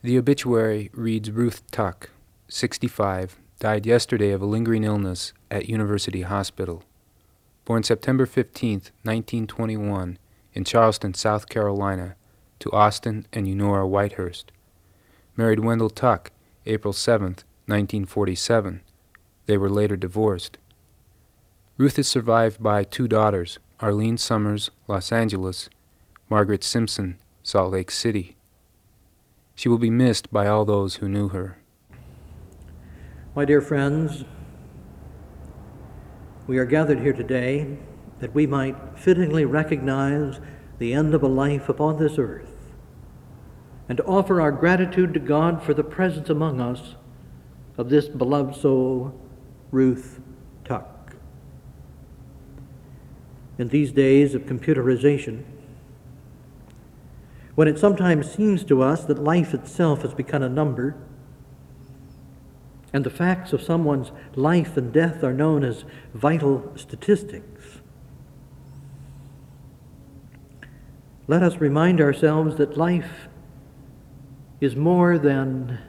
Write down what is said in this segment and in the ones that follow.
The obituary reads Ruth Tuck, 65, died yesterday of a lingering illness at University Hospital. Born September 15, 1921, in Charleston, South Carolina, to Austin and Eunora Whitehurst. Married Wendell Tuck, April 7, 1947. They were later divorced. Ruth is survived by two daughters, Arlene Summers, Los Angeles, Margaret Simpson, Salt Lake City. She will be missed by all those who knew her. My dear friends, we are gathered here today that we might fittingly recognize the end of a life upon this earth and to offer our gratitude to God for the presence among us of this beloved soul, Ruth Tuck. In these days of computerization, when it sometimes seems to us that life itself has become a number, and the facts of someone's life and death are known as vital statistics, let us remind ourselves that life is more than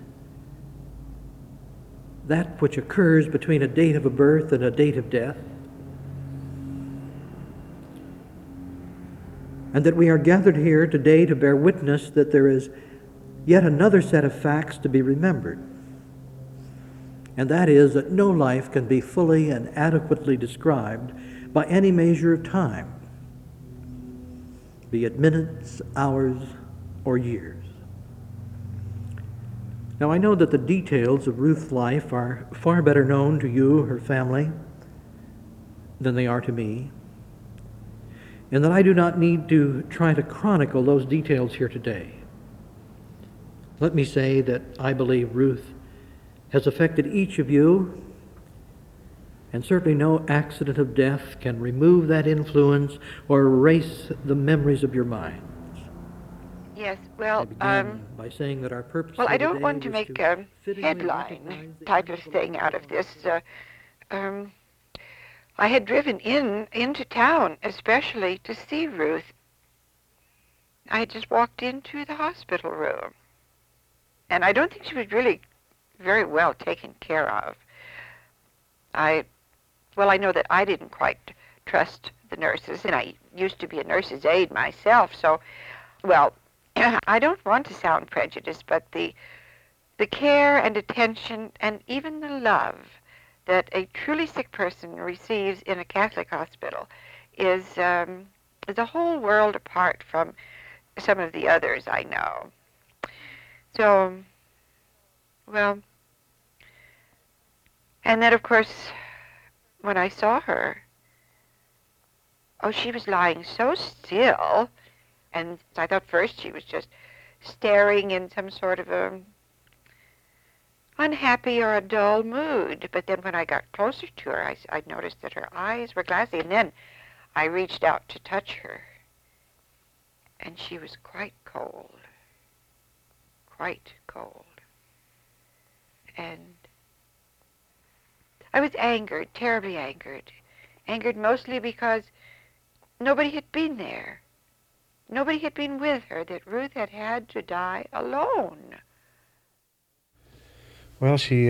that which occurs between a date of a birth and a date of death, and that we are gathered here today to bear witness that there is yet another set of facts to be remembered, and that is that no life can be fully and adequately described by any measure of time, be it minutes, hours, or years. Now, I know that the details of Ruth's life are far better known to you, her family, than they are to me, and that I do not need to try to chronicle those details here today. Let me say that I believe Ruth has affected each of you, and certainly no accident of death can remove that influence or erase the memories of your mind. Yes, well, by saying that our purpose I don't today want to is make to a fittingly headline recognize the type of end thing a out of life. this. I had driven into town especially to see Ruth. I had just walked into the hospital room, and I don't think she was really very well taken care of. I know that I didn't quite trust the nurses, and I used to be a nurse's aide myself, so, I don't want to sound prejudiced, but the care and attention and even the love that a truly sick person receives in a Catholic hospital is a whole world apart from some of the others I know. So, and then of course, when I saw her, she was lying so still, and I thought first she was just staring in some sort of a unhappy or a dull mood. But then when I got closer to her, I noticed that her eyes were glassy, and then I reached out to touch her, and she was quite cold. And I was angered, terribly angered. Angered mostly because nobody had been there. Nobody had been with her, that Ruth had had to die alone. Well, she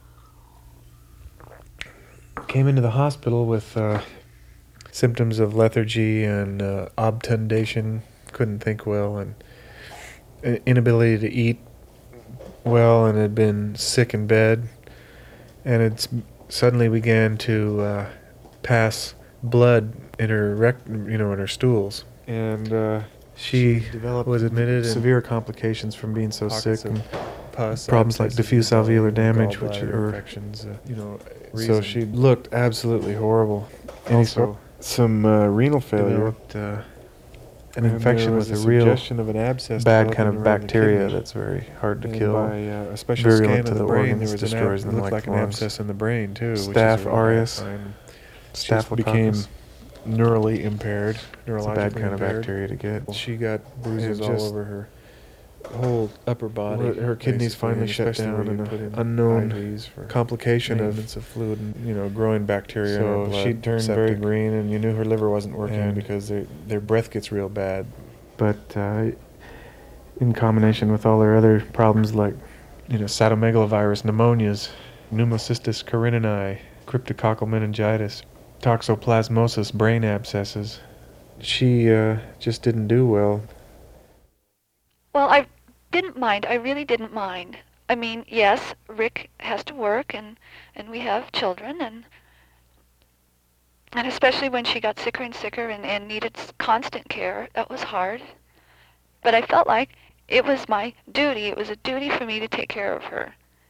came into the hospital with symptoms of lethargy and obtundation, couldn't think well, and inability to eat well, and had been sick in bed, and it suddenly began to pass blood in her in her stools, and she was admitted severe complications from being so sick, and pus, problems like diffuse alveolar damage, which are infections. So she looked absolutely horrible. Also, some renal failure, an infection with a real of an abscess bad kind of bacteria that's very hard to kill. By a special scan of the brain, there was destroys them like an abscess in the brain too. Staph aureus. Staph became neurally impaired, neurologically impaired. It's a bad kind of bacteria to get. She got bruises all over her whole upper body. Her kidneys finally shut down, and an unknown complication of fluid, and, growing bacteria in her blood. She turned very green, and you knew her liver wasn't working because their breath gets real bad. But in combination with all their other problems like, cytomegalovirus, pneumonias, pneumocystis carinii, cryptococcal meningitis, toxoplasmosis, brain abscesses. She just didn't do well. Well, I didn't mind. I really didn't mind. I mean, yes, Rick has to work, and we have children, and especially when she got sicker and sicker and needed constant care, that was hard. But I felt like it was my duty. It was a duty for me to take care of her.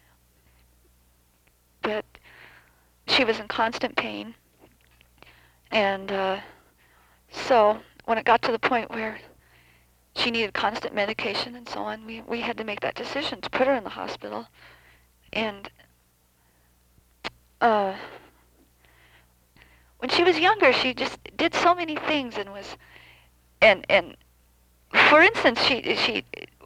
But she was in constant pain. And so when it got to the point where she needed constant medication and so on, we had to make that decision to put her in the hospital. And when she was younger, she just did so many things and was, and for instance, she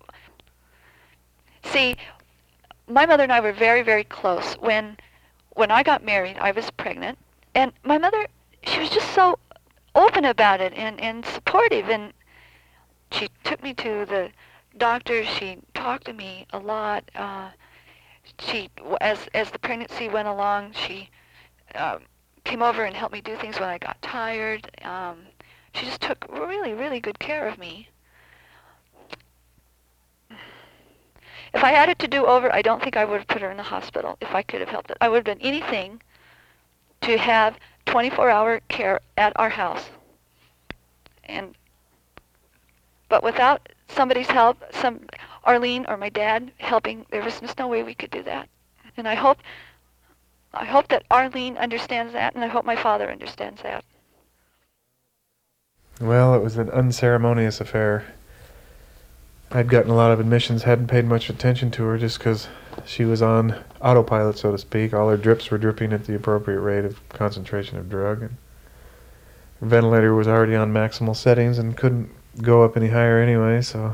see, my mother and I were very, very close. When I got married, I was pregnant, and my mother, she was just so open about it and supportive, and she took me to the doctor. She talked to me a lot. She, as the pregnancy went along, she came over and helped me do things when I got tired. She just took really, really good care of me. If I had it to do over, I don't think I would have put her in the hospital if I could have helped it. I would have done anything to have 24-hour care at our house. But without somebody's help, Arlene or my dad helping, there was just no way we could do that. And I hope that Arlene understands that, and I hope my father understands that. Well, it was an unceremonious affair. I'd gotten a lot of admissions, hadn't paid much attention to her just because she was on autopilot, so to speak. All her drips were dripping at the appropriate rate of concentration of drug. And her ventilator was already on maximal settings and couldn't go up any higher anyway, so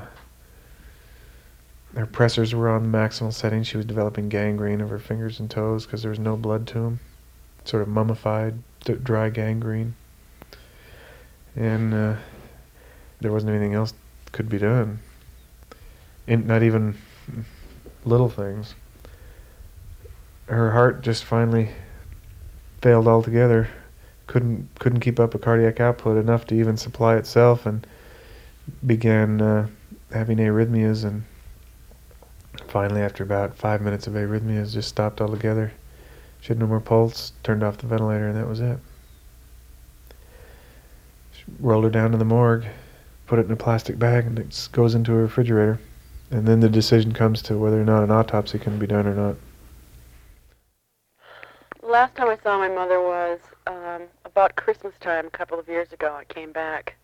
her pressors were on maximal settings. She was developing gangrene of her fingers and toes because there was no blood to them. Sort of mummified, dry gangrene. And there wasn't anything else that could be done. Not even little things. Her heart just finally failed altogether. Couldn't keep up a cardiac output enough to even supply itself, and began having arrhythmias, and finally after about 5 minutes of arrhythmias just stopped altogether. She had no more pulse, turned off the ventilator, and that was it. She rolled her down to the morgue, put it in a plastic bag, and it goes into a refrigerator. And then the decision comes to whether or not an autopsy can be done or not. The last time I saw my mother was about Christmas time a couple of years ago. I came back.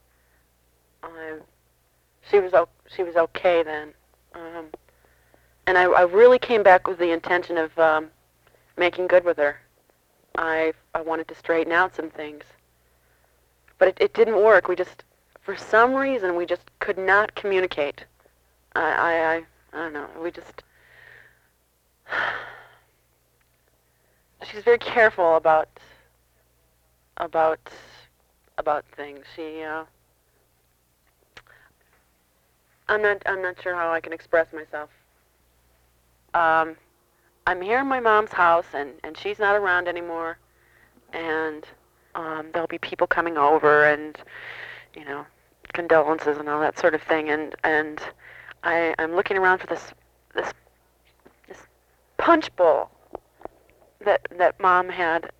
She was okay then, and I really came back with the intention of making good with her. I wanted to straighten out some things, but it didn't work. For some reason, we just could not communicate. I don't know. She's very careful about things. I'm not sure how I can express myself. I'm here in my mom's house, and she's not around anymore, and there'll be people coming over, and condolences and all that sort of thing, and I'm looking around for this punch bowl that Mom had,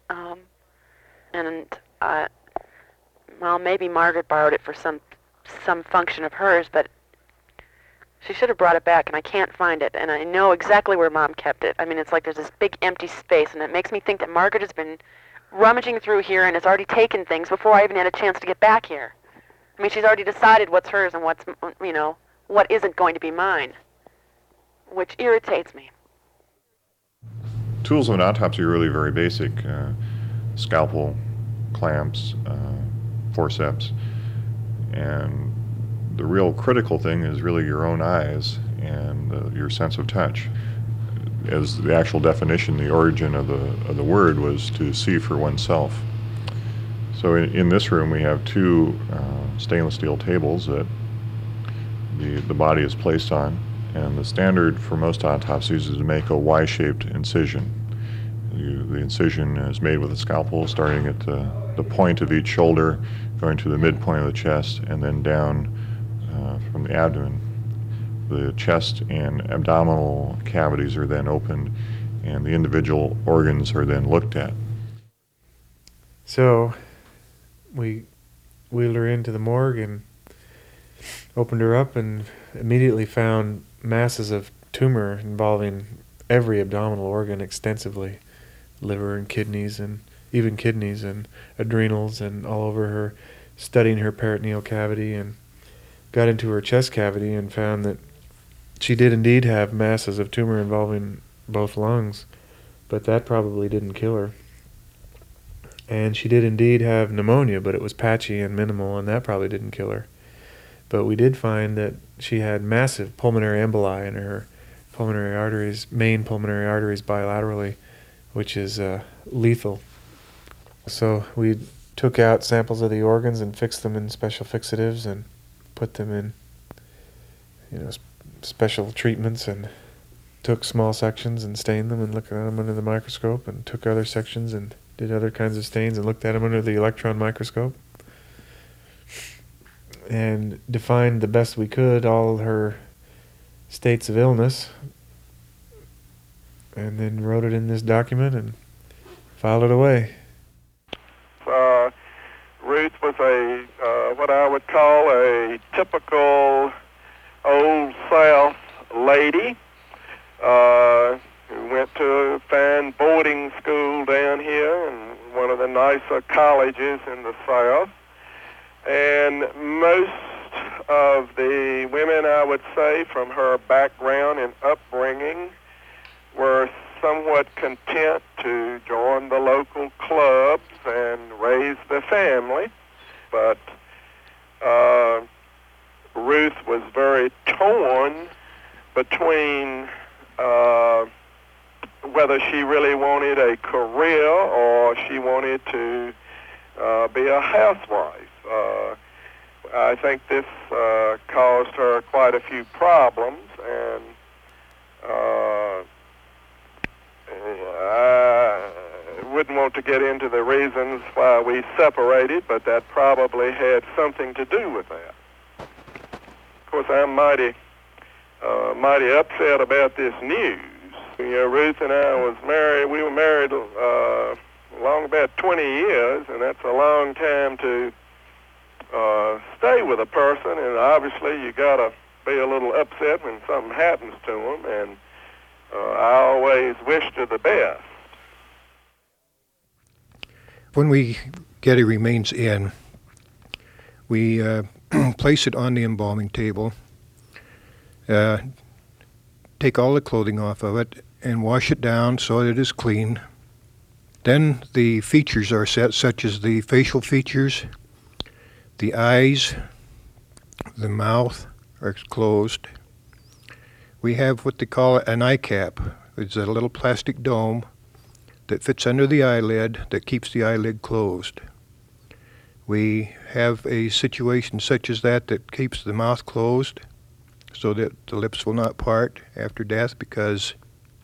well, maybe Margaret borrowed it for some function of hers, but she should have brought it back, and I can't find it, and I know exactly where Mom kept it. I mean, it's like there's this big empty space, and it makes me think that Margaret has been rummaging through here and has already taken things before I even had a chance to get back here. I mean, she's already decided what's hers and what's, what isn't going to be mine, which irritates me. Tools of an autopsy are really very basic. Scalpel, clamps, forceps, and the real critical thing is really your own eyes and your sense of touch. As the actual definition, the origin of the word was to see for oneself. So in this room we have two stainless steel tables that the body is placed on, and the standard for most autopsies is to make a Y-shaped incision. The incision is made with a scalpel starting at the point of each shoulder, going to the midpoint of the chest, and then down from the abdomen. The chest and abdominal cavities are then opened, and the individual organs are then looked at. So we wheeled her into the morgue and opened her up and immediately found masses of tumor involving every abdominal organ extensively. Liver and kidneys and adrenals and all over her, studying her peritoneal cavity, and got into her chest cavity and found that she did indeed have masses of tumor involving both lungs, but that probably didn't kill her. And she did indeed have pneumonia, but it was patchy and minimal, and that probably didn't kill her. But we did find that she had massive pulmonary emboli in her pulmonary arteries, main pulmonary arteries bilaterally, which is lethal. So we took out samples of the organs and fixed them in special fixatives and put them in, special treatments, and took small sections and stained them and looked at them under the microscope, and took other sections and did other kinds of stains and looked at them under the electron microscope, and defined the best we could all her states of illness, and then wrote it in this document and filed it away. Ruth was what I would call a typical Old South lady who went to a fine boarding school down here and one of the nicer colleges in the South. And most of the women, I would say, from her background and upbringing were somewhat content to join the local clubs and raise the family. But Ruth was very torn between whether she really wanted a career or she wanted to be a housewife. I think this caused her quite a few problems, and I wouldn't want to get into the reasons why we separated, but that probably had something to do with that. Of course, I'm mighty upset about this news. Ruth and I was married. We were married long about 20 years, and that's a long time to stay with a person. And obviously, you got to be a little upset when something happens to them. And I always wish her the best. When we get a remains in, we place it on the embalming table, take all the clothing off of it, and wash it down so that it is clean. Then the features are set, such as the facial features, the eyes, the mouth are closed. We have what they call an eye cap. It's a little plastic dome that fits under the eyelid that keeps the eyelid closed. We have a situation such as that keeps the mouth closed so that the lips will not part after death, because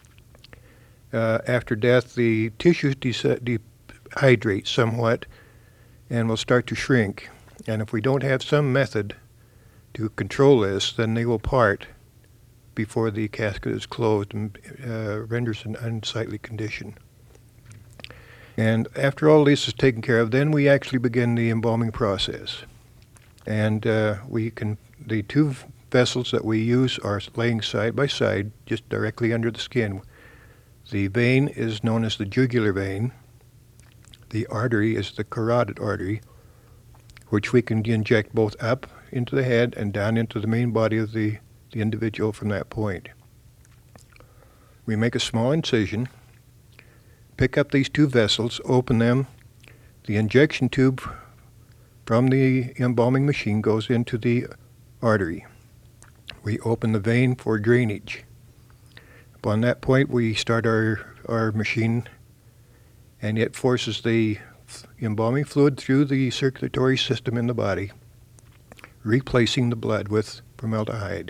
after death the tissues dehydrate somewhat and will start to shrink. And if we don't have some method to control this, then they will part before the casket is closed and renders an unsightly condition. And after all this is taken care of, then we actually begin the embalming process. And the two vessels that we use are laying side by side, just directly under the skin. The vein is known as the jugular vein. The artery is the carotid artery, which we can inject both up into the head and down into the main body of the individual from that point. We make a small incision, pick up these two vessels, open them. The injection tube from the embalming machine goes into the artery. We open the vein for drainage. Upon that point, we start our machine, and it forces the embalming fluid through the circulatory system in the body, replacing the blood with formaldehyde.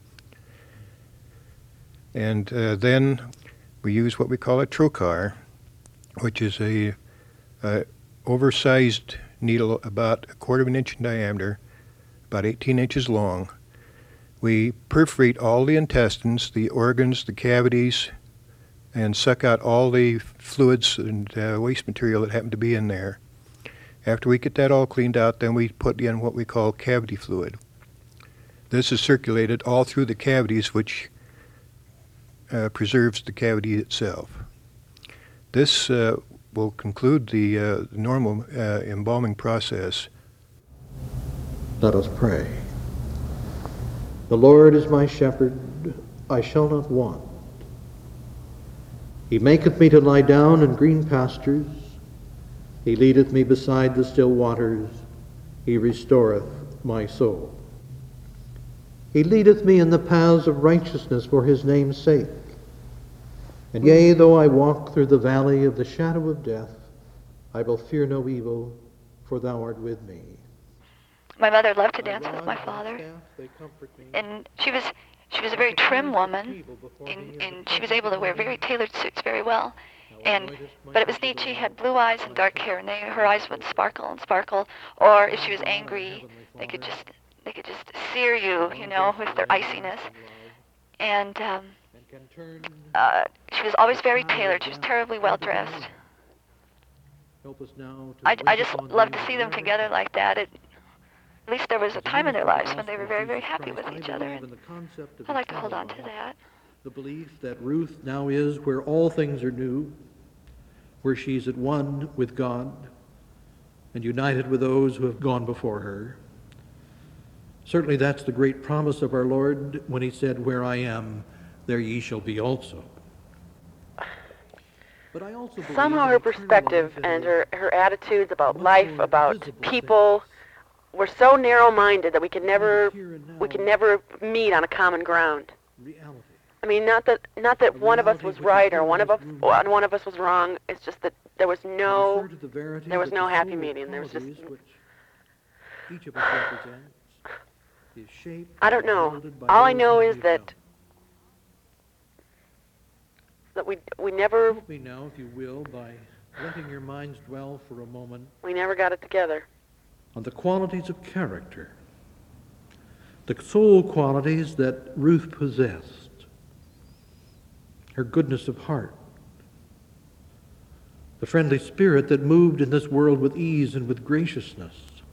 And then we use what we call a trocar, which is a oversized needle about 1/4 of an inch in diameter, about 18 inches long. We perforate all the intestines, the organs, the cavities, and suck out all the fluids and waste material that happen to be in there. After we get that all cleaned out, then we put in what we call cavity fluid. This is circulated all through the cavities, which preserves the cavity itself. This will conclude the normal embalming process. Let us pray. The Lord is my shepherd, I shall not want. He maketh me to lie down in green pastures. He leadeth me beside the still waters. He restoreth my soul. He leadeth me in the paths of righteousness for his name's sake. And yea, though I walk through the valley of the shadow of death, I will fear no evil, for thou art with me. My mother loved to dance with my father, and she was a very trim woman, and she was able to wear very tailored suits very well. But it was neat. She had blue eyes and dark hair, and her eyes would sparkle and sparkle. Or if she was angry, they could just sear you, with their iciness. And she was always very tailored. She was terribly well dressed. I just love to see them together like that. At least there was a time in their lives when they were very, very happy with each other. And I like to hold on to that. The belief that Ruth now is where all things are new, where she's at one with God and united with those who have gone before her. Certainly that's the great promise of our Lord when he said, "Where I am, there ye shall be also." But I also somehow her perspective and her attitudes about life, about people, were so narrow-minded that we could never meet on a common ground. Reality. I mean, not that one of us was right or one of us was wrong. It's just that there was no happy medium. There was just each of us represents is shaped. I don't know. All I know is that we never. Help me now, if you will, by letting your minds dwell for a moment. We never got it together. On the qualities of character, the soul qualities that Ruth possessed, her goodness of heart, the friendly spirit that moved in this world with ease and with graciousness,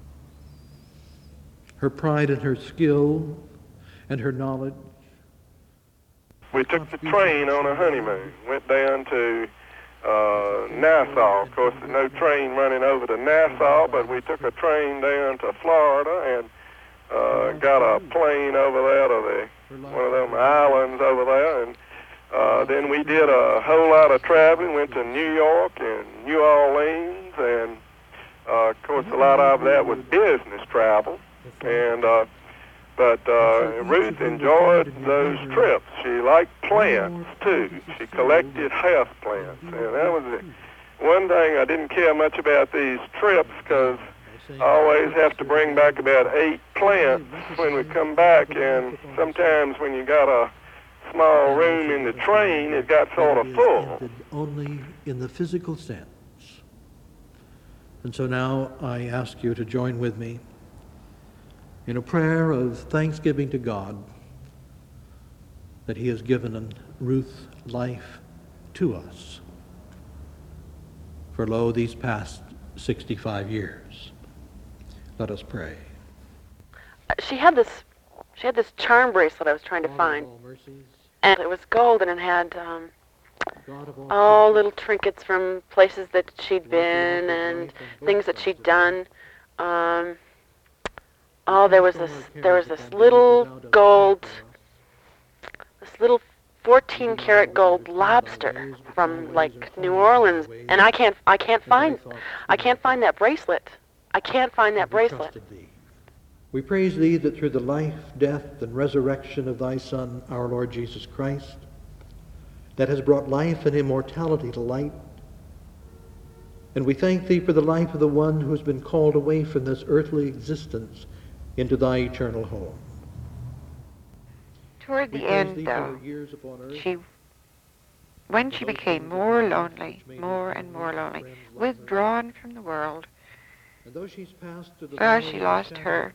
her pride and her skill and her knowledge. We took the train on a honeymoon, went down to Nassau. Of course, there's no train running over to Nassau, but we took a train down to Florida and got a plane over there to one of them islands over there. And then we did a whole lot of traveling, went to New York and New Orleans, and of course a lot of that was business travel. And but Ruth enjoyed those trips. She liked plants, too. She collected house plants. And that was one thing I didn't care much about these trips, because I always have to bring back about 8 plants when we come back. And sometimes when you got a small room in the train, it got sort of full. Only in the physical sense. And so now I ask you to join with me in a prayer of thanksgiving to God that he has given Ruth's life to us for lo, these past 65 years. Let us pray. She had this charm bracelet I was trying to find, and it was gold, and it had all little trinkets from places that she'd been and things that she'd done. There was this little gold, this little 14-karat gold lobster from like New Orleans, and I can't find that bracelet. I can't find that bracelet. We praise thee that through the life, death, and resurrection of thy Son, our Lord Jesus Christ, that has brought life and immortality to light. And we thank thee for the life of the one who has been called away from this earthly existence into thy eternal home. Toward the end, though, when she became more lonely, more and more lonely, withdrawn from the world, she lost her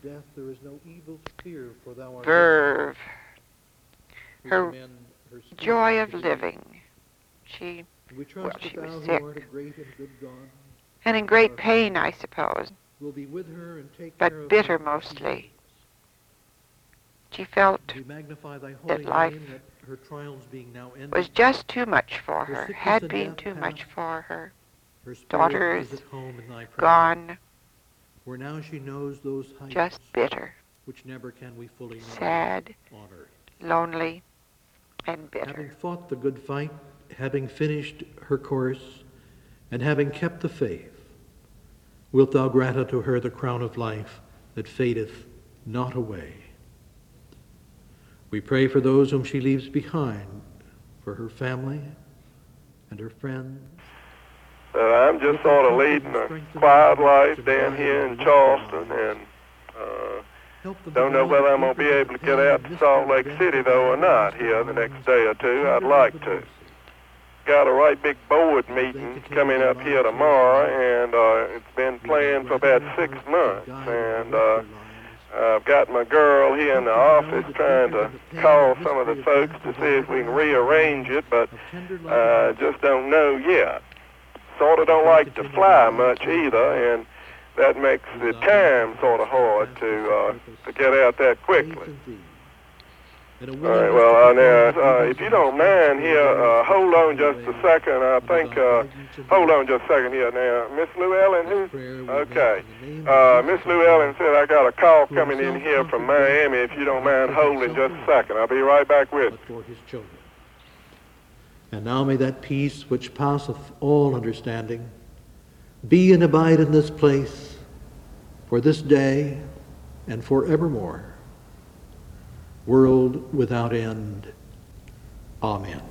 verve, her joy of living. She was sick, and in great pain, I suppose, but bitter mostly. She felt that life was just too much for her, had been too much for her. Daughters gone, just bitter, sad, lonely, and bitter. Having fought the good fight, having finished her course, and having kept the faith, wilt thou grant unto her the crown of life that fadeth not away. We pray for those whom she leaves behind, for her family and her friends. I'm just sort of leading a quiet life down here in Charleston, and don't know whether I'm going to be able to get out to Salt Lake City, though, or not here the next day or two. I'd like to. Got a right big board meeting coming up here tomorrow, and it's been planned for about 6 months, and I've got my girl here in the office trying to call some of the folks to see if we can rearrange it, but just don't know yet. Sort of don't like to fly much either, and that makes the time sort of hard to get out that quickly. All right, well, now, if you don't mind here, hold on just a second. I think, hold on just a second here now. Miss Llewellyn, who? Okay. Miss Llewellyn said I got a call coming in here from Miami. If you don't mind holding just a second, I'll be right back with you. And now may that peace which passeth all understanding be and abide in this place for this day and forevermore, world without end. Amen.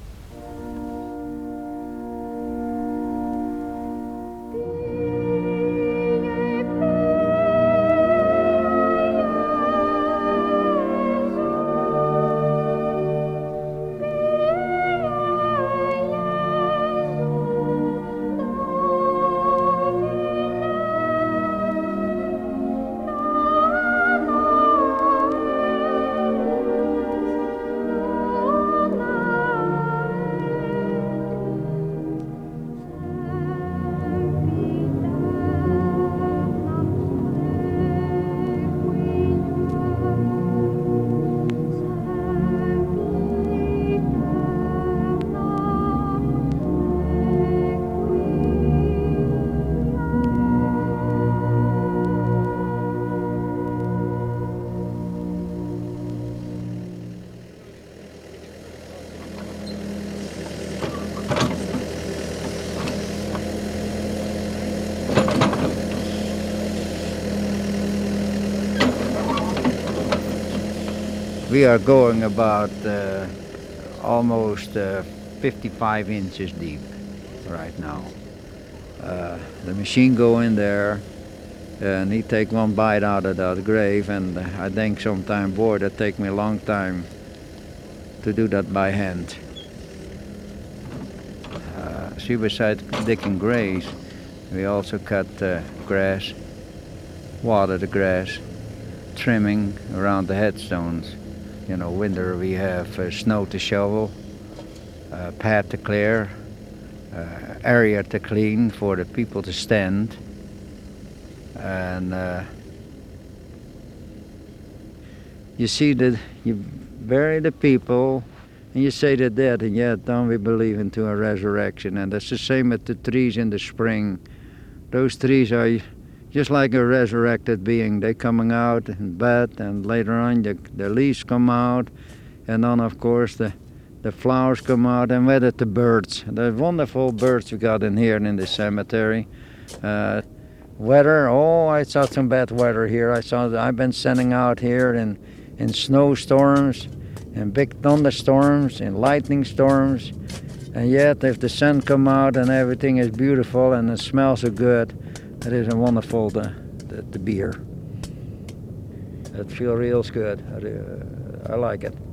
We are going about almost 55 inches deep right now. The machine go in there and he take one bite out of that grave, and I think sometime, boy, that take me a long time to do that by hand. See, besides digging graves, we also cut grass, water the grass, trimming around the headstones. You know, winter we have snow to shovel, path to clear, area to clean for the people to stand, and you see that you bury the people and you say they're dead, and yet don't we believe into a resurrection? And that's the same with the trees in the spring. Those trees are just like a resurrected being. They're coming out in bed, and later on the leaves come out, and then of course the flowers come out, and with it the birds. The wonderful birds we got in here in the cemetery. Weather, I saw some bad weather here. I've been sending out here in snowstorms, in big thunderstorms, in lightning storms, and yet if the sun come out and everything is beautiful and it smells so good, it is a wonderful the beer. It feels real good. I like it.